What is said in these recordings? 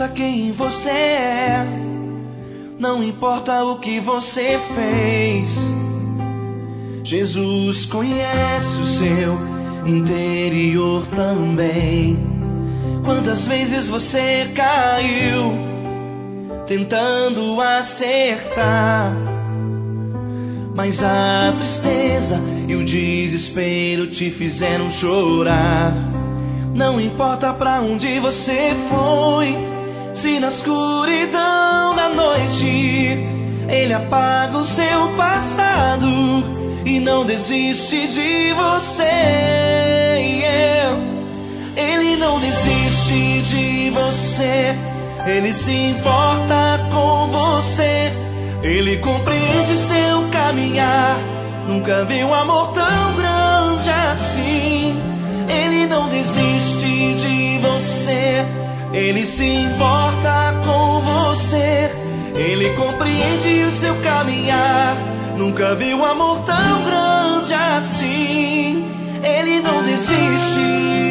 importa quem você é, não importa o que você fez. Jesus conhece o seu interior também. Quantas vezes você caiu tentando acertar, mas a tristeza e o desespero te fizeram chorar. Não importa pra onde você foi, se na escuridão da noite Ele apaga o seu passado e não desiste de você. Ele não desiste de você, Ele se importa com você. Ele compreende seu caminhar, nunca vi um amor tão grande assim. Ele não desiste de você, Ele se importa com você. Ele compreende o seu caminhar, nunca vi um amor tão grande assim. Ele não desiste.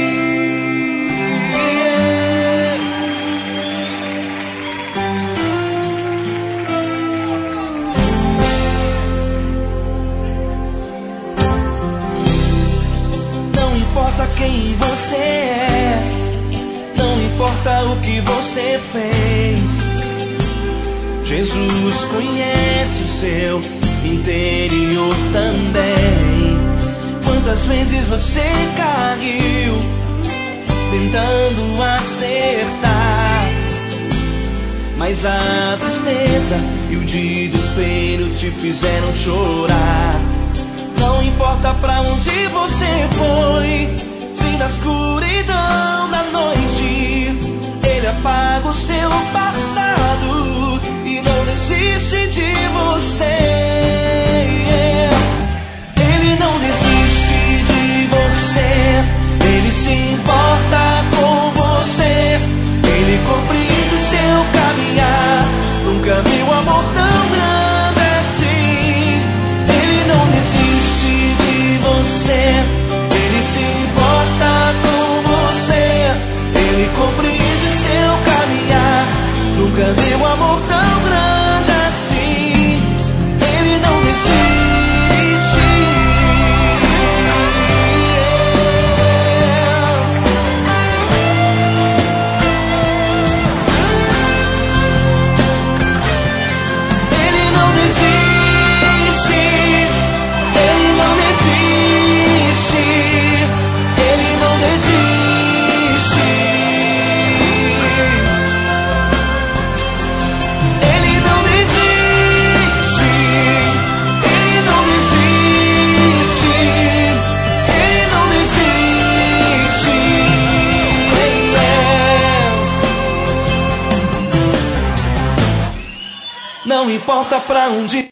Não importa quem você é, não importa o que você fez. Jesus conhece o seu interior também. Quantas vezes você caiu tentando acertar, mas a tristeza e o desespero te fizeram chorar. Não importa pra onde você foi, se na escuridão da noite Ele apaga o seu passado e não desiste de você. Ele não desiste de você, Ele se importa com você. Ele compreende o seu caminhar, nunca vi um amor tão grande assim. Ele não desiste de você, Ele se importa com você. Ele compreende o seu caminhar, nunca vi um amor tão grande assim. Ele não desiste. Ele não desiste. Ele não desiste. Ele não desiste. Ele não desiste. Ele não desiste. Ele não desiste. Não importa pra onde